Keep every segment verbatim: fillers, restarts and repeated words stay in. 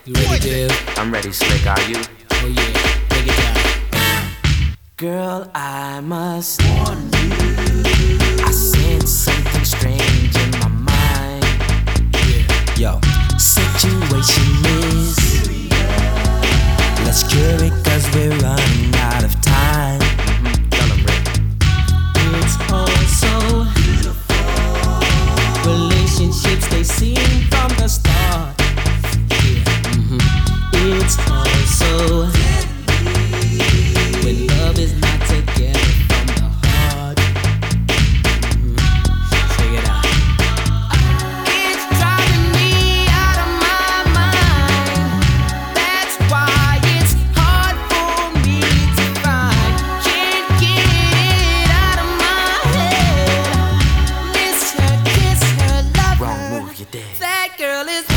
You ready, Bill? I'm ready, Slick, are you? Oh yeah, break it down. Girl, I must warn you, I sense something strange in my mind. Yeah. Yo, situation is serious. Let's cure it cause we're running out of time. Mm-hmm. Tell 'em, Rick. It's all so beautiful. Relationships, they seem from the start. Yeah. Mm-hmm. It's all so deadly when love is not together from the heart. Mm-hmm. Check it out. It's driving me out of my mind. That's why it's hard for me to find. Can't get it out of my head. Miss her, kiss her, love Wrong her. move, you're dead. That girl is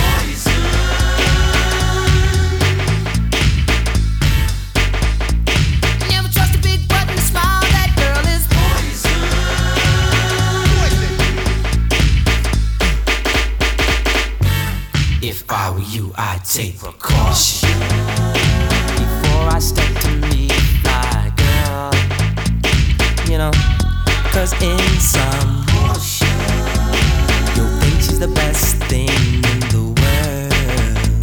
never trust a big button smile. That girl is poison. If I were you, I'd take precaution before I step to meet fly girl. You know, cause in some motion, you'll think she's the best thing in the world.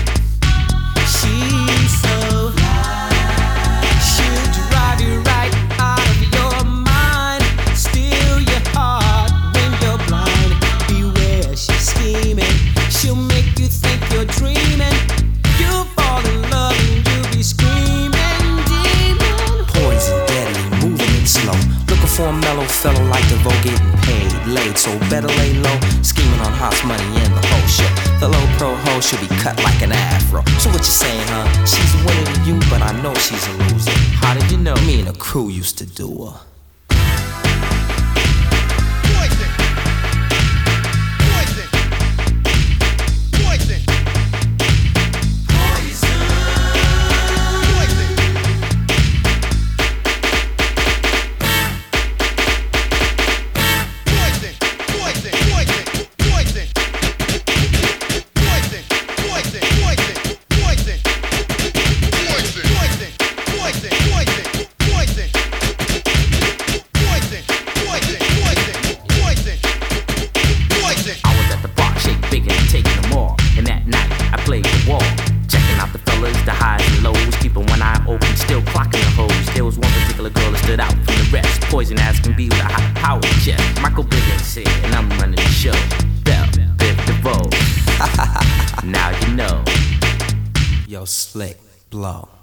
She's so fly. She'll drive you right out of your mind. Steal your heart when you're blind. Beware, she's scheming. She'll make you think you're dreaming. You'll fall in love and you'll be screaming, demon. Poison, deadly, moving it slow. Looking for a mellow fellow like DeVoe, getting paid, laid, so better lay low. Scheming on house money and the whole show. The low pro hoe should be cut like an afro. So what you saying, huh? She's a winner to you, but I know she's a loser. How did you know? Me and the crew used to do her. Poison ass can be with a high power chest. Michael Biggins here, and I'm running the show. Bell, Biv DeVoe. Now you know. Yo, Slick, blow.